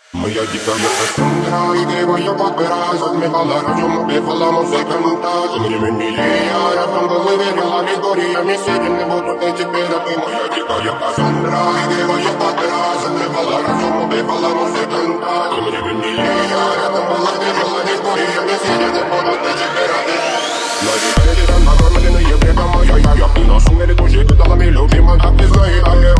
Моя дикая Кассандра, игривая попера, затмевала разум, убивала музыканта. Тем не менее, я рядом был и верил аллегориями, съедены будут и теперь ты. Моя дикая Кассандра, игривая попера, затмевала разум, убивала музыканта. Тем не менее, я рядом был и верил аллегориями, съедены будут и теперь ты. На дикая титан, накормленные бреком моя, я на сумере тоже питалами любима, так и знает,